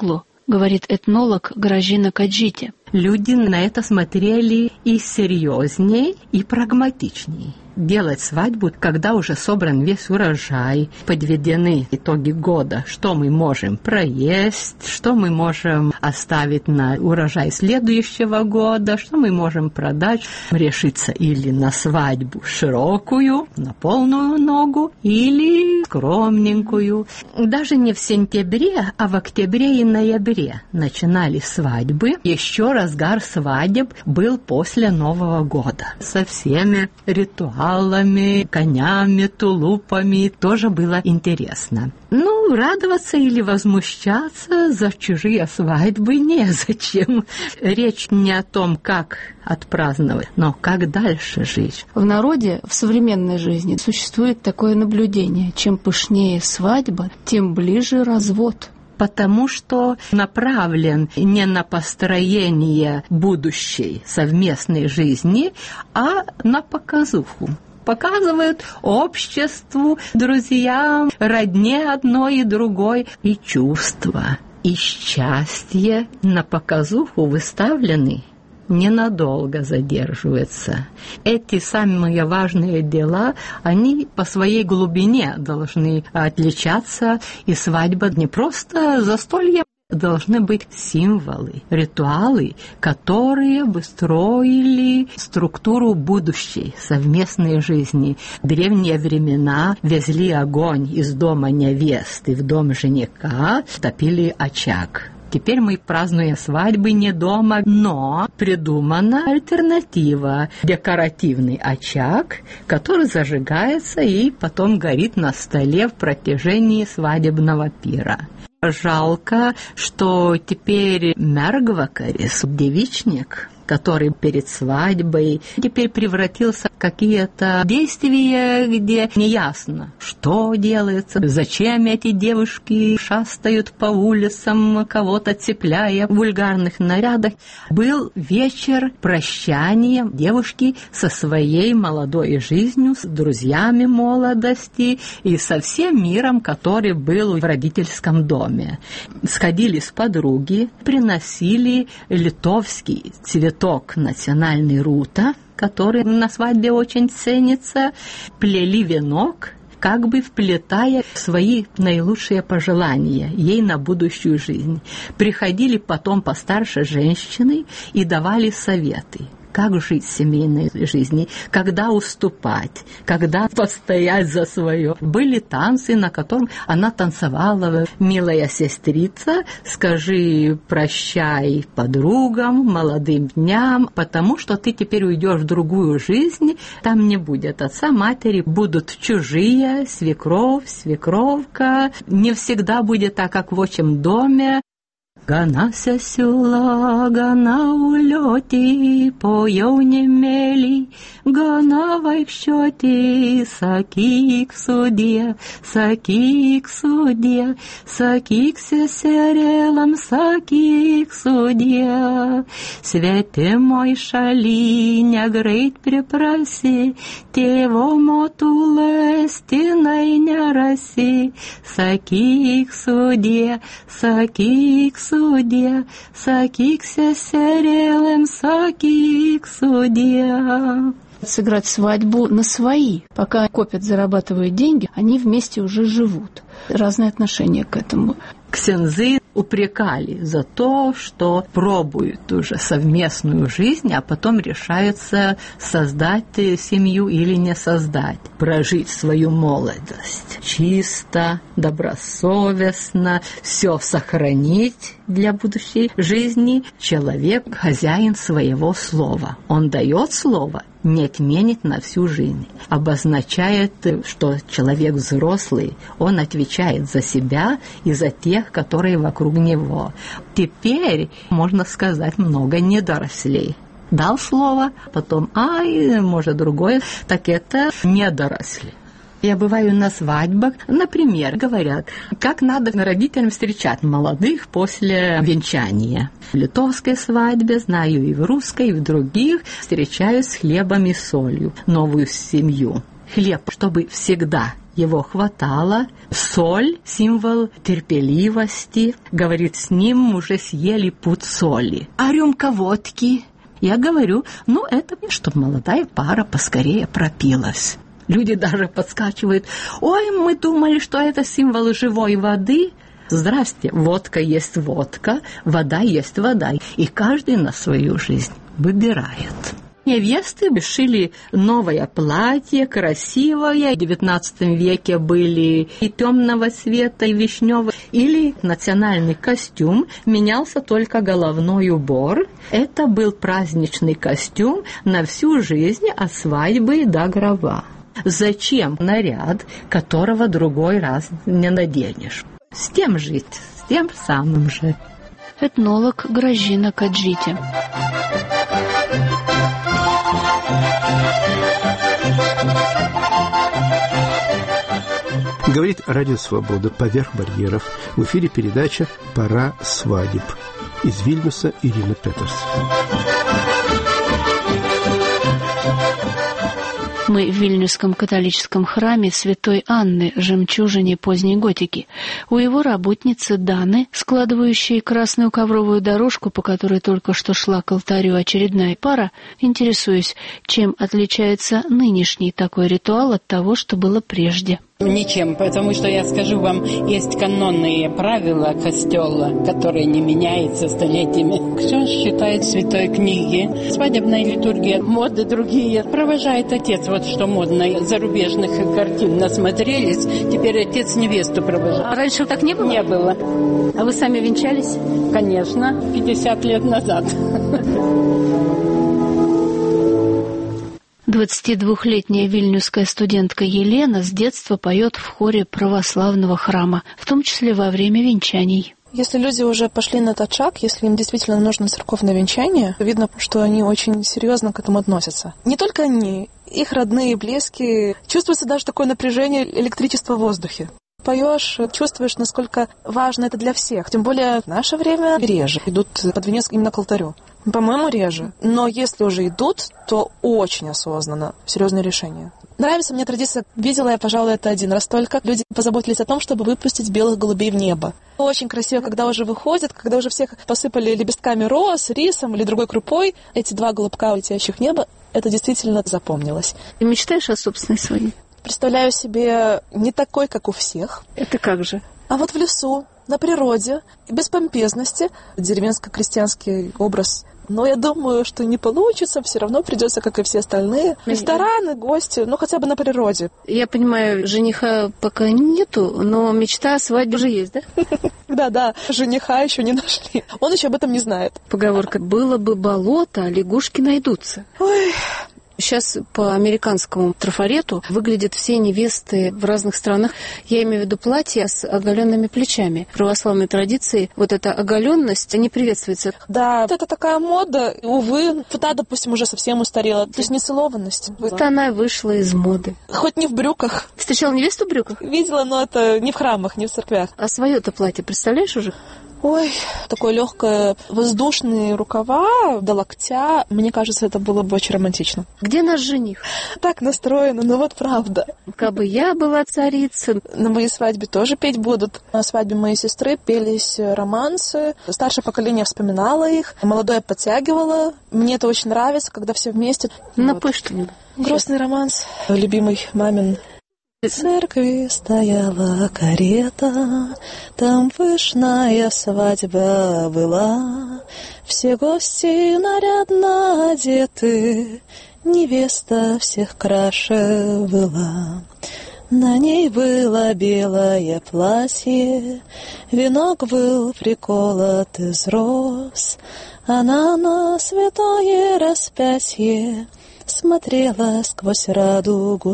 говорит этнолог Гражина Каджити. Люди на это смотрели и серьезнее, и прагматичнее. Делать свадьбу, когда уже собран весь урожай, подведены итоги года, что мы можем проесть, что мы можем оставить на урожай следующего года, что мы можем продать, решиться или на свадьбу широкую, на полную ногу, или скромненькую. Даже не в сентябре, а в октябре и ноябре начинали свадьбы. Еще разгар свадеб был после Нового года. Со всеми ритуалами, конями, тулупами тоже было интересно. Ну, радоваться или возмущаться за чужие свадьбы незачем. Речь не о том, как отпраздновать, но как дальше жить. В народе, в современной жизни существует такое наблюдение. Чем пышнее свадьба, тем ближе развод. Потому что направлен не на построение будущей совместной жизни, а на показуху. Показывают обществу, друзьям, родне одной и другой. И чувства, и счастье на показуху выставлены, ненадолго задерживаются. Эти самые важные дела, они по своей глубине должны отличаться, и свадьба не просто застолье, должны быть символы, ритуалы, которые бы строили структуру будущей совместной жизни. В древние времена везли огонь из дома невесты в дом жениха, топили очаг. Теперь мы празднуем свадьбы не дома, но придумана альтернатива. Декоративный очаг, который зажигается и потом горит на столе в протяжении свадебного пира. Жалко, что теперь мяргвакарис, девичник, который перед свадьбой теперь превратился в какие-то действия, где неясно, что делается, зачем эти девушки шастают по улицам, кого-то цепляя в вульгарных нарядах. Был вечер прощания девушки со своей молодой жизнью, с друзьями молодости и со всем миром, который был в родительском доме. Сходились подруги, приносили литовский цветок национальный рута, который на свадьбе очень ценится, плели венок, как бы вплетая свои наилучшие пожелания ей на будущую жизнь. Приходили потом постарше женщины и давали советы. Как жить в семейной жизни, когда уступать, когда постоять за свое. Были танцы, на котором она танцевала. «Милая сестрица, скажи прощай подругам, молодым дням, потому что ты теперь уйдешь в другую жизнь, там не будет отца, матери, будут чужие, свекровь, свекровка. Не всегда будет так, как в отчим доме». Гана сесюла, гана улети, поёвне мели, гана вайкщоти, сакик судья, сакик судья, сакик сесерелам, сакик судья. Свете мой шалиня, грейт препроси, тево мотулес, тинайня раси, сакик судья, сакик судья, сакик сесерелем, сакик судья. Сыграть свадьбу на свои. Пока копят, зарабатывают деньги, они вместе уже живут. Разные отношения к этому. Ксензы упрекали за то, что пробуют уже совместную жизнь, а потом решаются создать семью или не создать, прожить свою молодость чисто, добросовестно, все сохранить для будущей жизни. Человек – хозяин своего слова. Он дает слово, не отменит на всю жизнь. Обозначает, что человек взрослый, он отвечает за себя и за тех, которые вокруг него. Теперь, можно сказать, много недорослей. Дал слово, потом, может, другое, так это недоросли. Я бываю на свадьбах, например, говорят, как надо родителям встречать молодых после венчания. В литовской свадьбе, знаю и в русской, и в других, встречают с хлебом и солью новую семью. Хлеб, чтобы всегда его хватало. Соль – символ терпеливости. Говорит, с ним уже съели пуд соли. А рюмка водки? Я говорю, это чтобы молодая пара поскорее пропилась. Люди даже подскакивают. Ой, мы думали, что это символ живой воды. Здрасте, водка есть водка, вода есть вода. И каждый на свою жизнь выбирает. Невесты шили новое платье, красивое. В XIX веке были и темного цвета, и вишневого. Или национальный костюм, менялся только головной убор. Это был праздничный костюм на всю жизнь от свадьбы до гроба. Зачем наряд, которого другой раз не наденешь? С тем жить, с тем самым же. Этнолог Гражина Каджити. Говорит Радио Свобода «Поверх барьеров». В эфире передача «Пора свадеб». Из Вильнюса Ирина Петерс. Мы в Вильнюсском католическом храме Святой Анны, жемчужине поздней готики. У его работницы Даны, складывающей красную ковровую дорожку, по которой только что шла к алтарю очередная пара, интересуюсь, чем отличается нынешний такой ритуал от того, что было прежде. Ничем, потому что, я скажу вам, есть канонные правила костела, которые не меняются столетиями. Все считает святой книги. Свадебная литургия, моды другие. Провожает отец, вот что модно. Зарубежных картин насмотрелись, теперь отец невесту провожает. А раньше так не было? Не было. А вы сами венчались? Конечно, 50 лет назад. 22-летняя вильнюсская студентка Елена с детства поет в хоре православного храма, в том числе во время венчаний. Если люди уже пошли на этот шаг, если им действительно нужно церковное венчание, видно, что они очень серьезно к этому относятся. Не только они, их родные, близкие. Чувствуется даже такое напряжение электричества в воздухе. Поешь, чувствуешь, насколько важно это для всех. Тем более в наше время реже идут под венец именно к алтарю. По-моему, реже. Но если уже идут, то очень осознанно. Серьезное решение. Нравится мне традиция. Видела я, пожалуй, это один раз только. Люди позаботились о том, чтобы выпустить белых голубей в небо. Очень красиво, когда уже выходят, когда уже всех посыпали лепестками роз, рисом или другой крупой. Эти два голубка, летящих в небо, это действительно запомнилось. Ты мечтаешь о собственной свадьбе? Представляю себе не такой, как у всех. Это как же? А вот в лесу, на природе, без помпезности, деревенско-крестьянский образ. Но я думаю, что не получится, все равно придется, как и все остальные. Рестораны, гости, хотя бы на природе. Я понимаю, жениха пока нету, но мечта о свадьбе уже есть, да? Да, жениха еще не нашли. Он еще об этом не знает. Поговорка «было бы болото, а лягушки найдутся». Ой... Сейчас по американскому трафарету выглядят все невесты в разных странах. Я имею в виду платья с оголенными плечами. В православной традиции вот эта оголенность не приветствуется. Да, это такая мода. Увы, та, допустим, уже совсем устарела. То есть нецелованность. Вот она вышла из моды. Хоть не в брюках. Встречала невесту в брюках? Видела, но это не в храмах, не в церквях. А свое-то платье представляешь уже? Ой, такое легкое, воздушные рукава до локтя. Мне кажется, это было бы очень романтично. Где наш жених? Так настроено, вот правда. Кабы я была царицей. На моей свадьбе тоже петь будут. На свадьбе моей сестры пелись романсы. Старшее поколение вспоминало их, молодое подтягивало. Мне это очень нравится, когда все вместе. Напой что-нибудь. Грустный романс, любимый мамин. В церкви стояла карета, там пышная свадьба была. Все гости нарядно одеты, невеста всех краше была. На ней было белое платье, венок был приколот из роз. Она на святое распятие смотрела сквозь радугу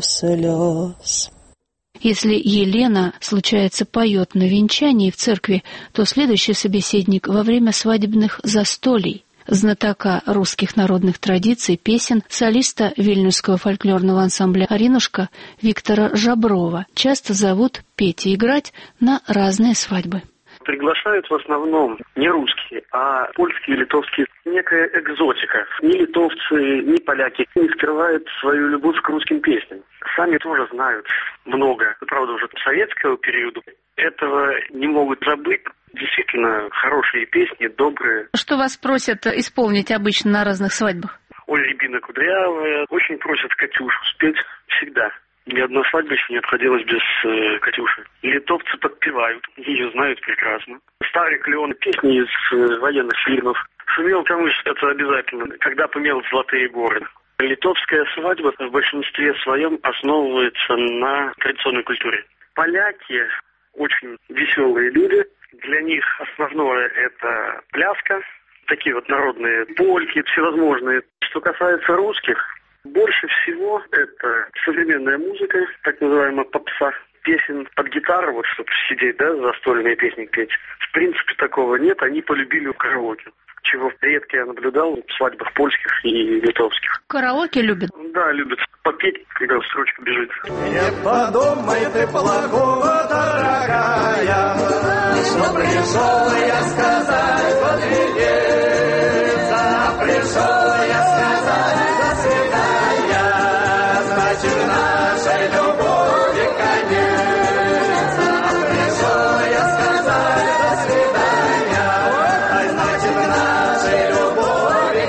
слез. Если Елена, случается, поет на венчании в церкви, то следующий собеседник во время свадебных застолий. Знатока русских народных традиций, песен, солиста Вильнюсского фольклорного ансамбля «Аринушка» Виктора Жаброва часто зовут петь и играть на разные свадьбы. Приглашают в основном не русские, а польские, литовские. Некая экзотика. Ни литовцы, ни поляки не скрывают свою любовь к русским песням. Сами тоже знают много, правда, уже советского периода. Этого не могут забыть. Действительно, хорошие песни, добрые. Что вас просят исполнить обычно на разных свадьбах? Ой, рябина кудрявая. Очень просят Катюшу спеть всегда. Ни одна свадьба еще не обходилась без Катюши. Литовцы подпевают, ее знают прекрасно. Старик Леон, песни из военных фильмов. Шумел камыш, это обязательно. Когда помел золотые горы. Литовская свадьба в большинстве своем основывается на традиционной культуре. Поляки очень веселые люди. Для них основное это пляска, такие вот народные польки, всевозможные. Что касается русских, больше всего это современная музыка, так называемая попса, песен под гитару, вот чтобы сидеть, да, застольные песни петь. В принципе, такого нет, они полюбили караоке, чего редко я наблюдал в свадьбах польских и литовских. Караоке любят? Да, любят попеть, когда строчка бежит. Не подумай ты плохого, дорогая, что пришел я сказать подрядиться, пришел я сказать до свидания, значит нашей любови конец. Пришел я сказать до свидания, значит нашей любови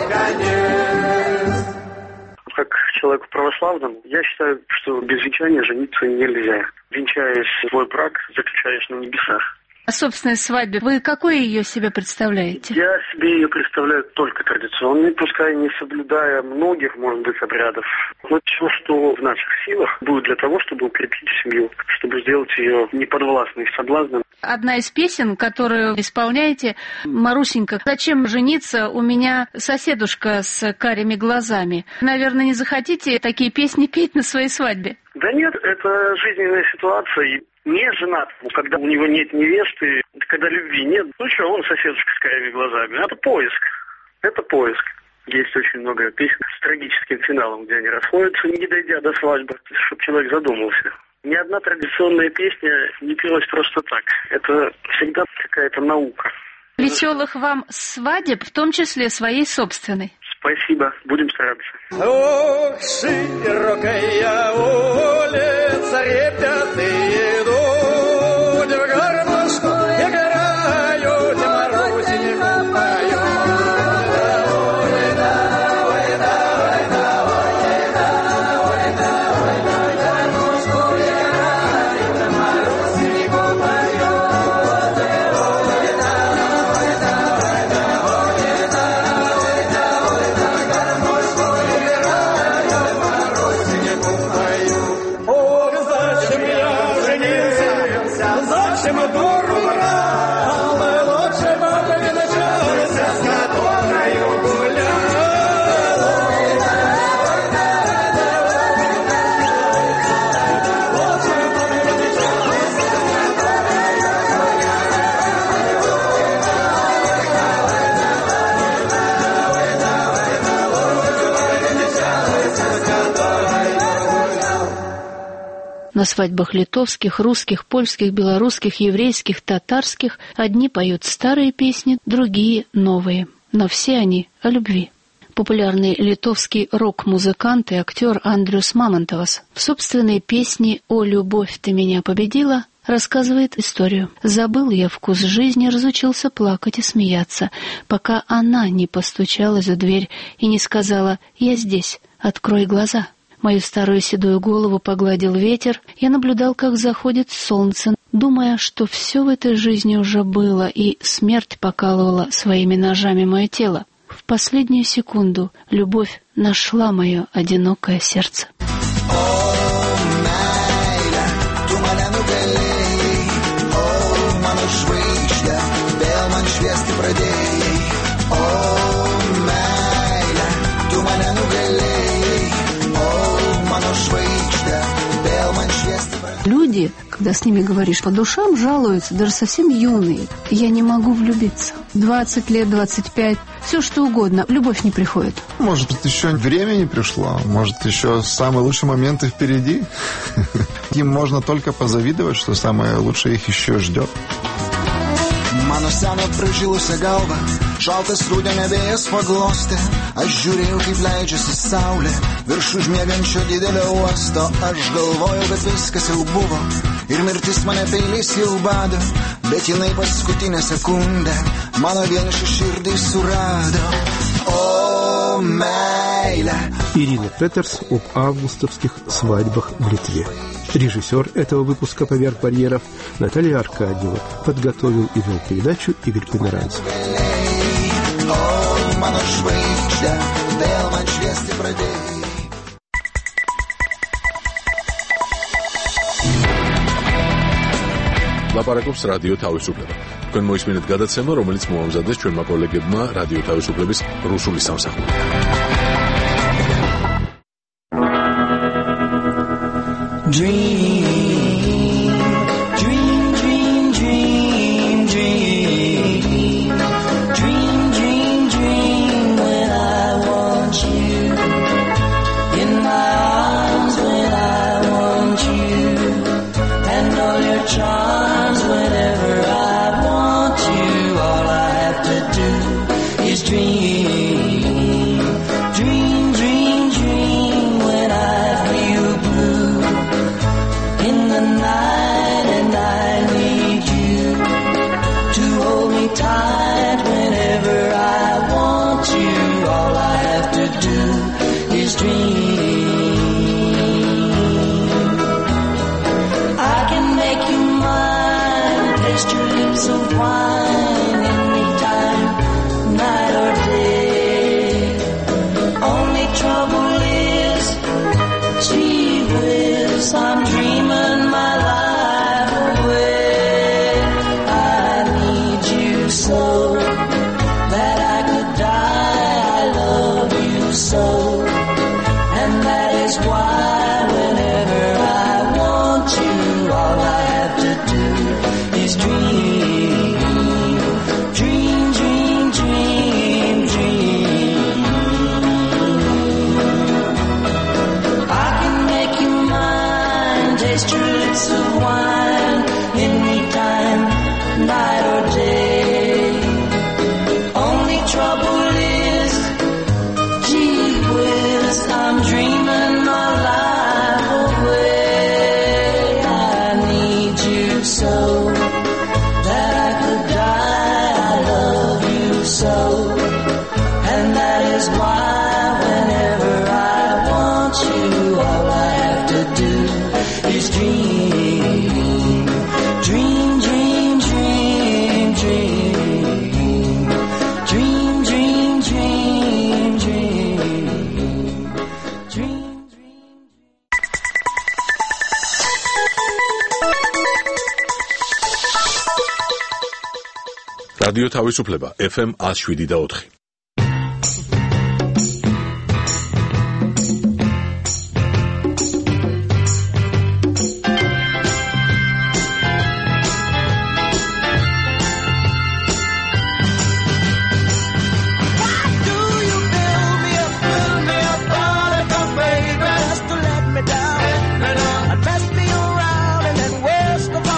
конец. Как человеку православному, я считаю, что без венчания жениться нельзя. Венчаясь свой брак, заключаешь на небесах. А собственной свадьбе вы какой ее себе представляете? Я себе ее представляю только традиционной, пускай не соблюдая многих, может быть, обрядов. Но все, что в наших силах, будет для того, чтобы укрепить семью, чтобы сделать ее неподвластной соблазнам. Одна из песен, которую исполняете, Марусенька, зачем жениться, у меня соседушка с карими глазами. Наверное, не захотите такие песни петь на своей свадьбе? Да нет, это жизненная ситуация. Не женатому, когда у него нет невесты, когда любви нет, ну что, он соседушка с карими глазами. Это поиск. Это поиск. Есть очень много песен с трагическим финалом, где они расходятся, не дойдя до свадьбы, чтобы человек задумался. Ни одна традиционная песня не пелась просто так. Это всегда какая-то наука. Веселых вам свадеб, в том числе своей собственной. Спасибо, будем стараться. Ох, широкая улица, ребята идут в гармошку, играют, Марусеньку поют. На свадьбах литовских, русских, польских, белорусских, еврейских, татарских одни поют старые песни, другие — новые. Но все они о любви. Популярный литовский рок-музыкант и актер Andrius Mamontovas в собственной песне «О, любовь, ты меня победила» рассказывает историю. «Забыл я вкус жизни, разучился плакать и смеяться, пока она не постучалась в дверь и не сказала: «Я здесь, открой глаза». Мою старую седую голову погладил ветер, я наблюдал, как заходит солнце, думая, что все в этой жизни уже было, и смерть покалывала своими ножами мое тело. В последнюю секунду любовь нашла мое одинокое сердце. Люди, когда с ними говоришь по душам, жалуются, даже совсем юные. Я не могу влюбиться. 20 лет, 25, все что угодно. Любовь не приходит. Может, еще время не пришло. Может, еще самые лучшие моменты впереди. Им можно только позавидовать, что самое лучшее их еще ждет. Mano seno pražilusią galvą, šaltas rudenio vėjas paglostė. Aš žiūrėjau, kaip leidžiasi saulė virš užmiegančio didelio uosto. Aš galvojau, kad viskas jau buvo ir mirtis mane peiliais jau bado. Bet jinai paskutinę sekundę mano vienišą širdį surado. O meilė. Ирина Петерс об августовских свадьбах в Литве. Режиссер этого выпуска «Поверх барьеров» Наталья Аркадьева. Подготовил и вел передачу Игорь Померанцев. ლაპარაკობს რადიო თავისუფლება. თქვენ მოისმინეთ გადაცემა, რომელიც მოამზადეს ჩვენმა კოლეგებმა რადიო თავისუფლების რუსული სამსახურიდან. რადიო თავისუფლება FM 107.4.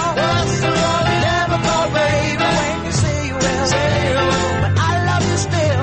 Still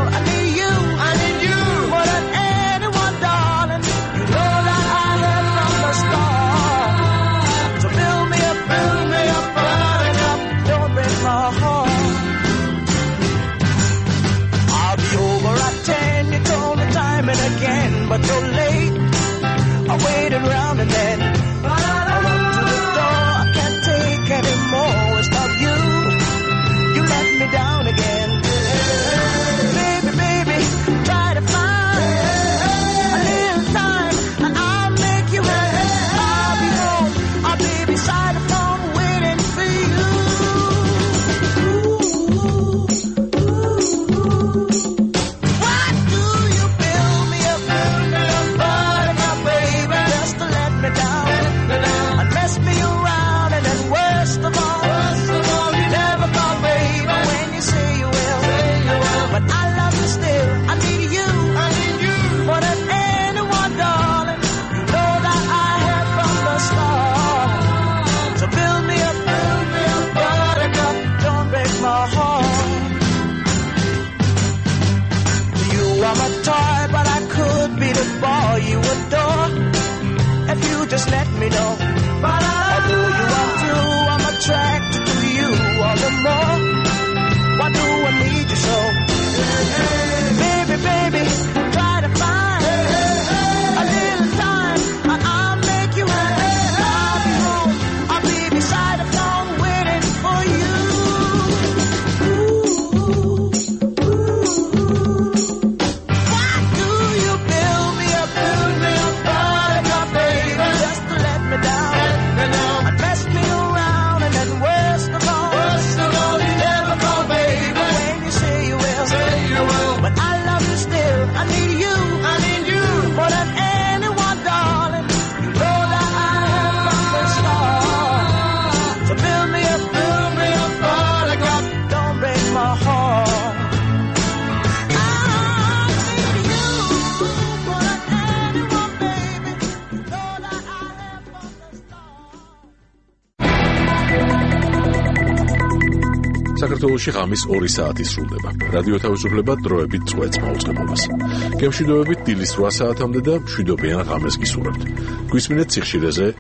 საქართველოში ღამის 2 საათი სრულდება. რადიო თავისუფლება დროებით წვეთს მაუწყებლობას. გემშვიდობებით დილის 8 საათამდე და მშვიდობიან ღამეს გისურვებთ. გვისმინეთ სიხშირეზე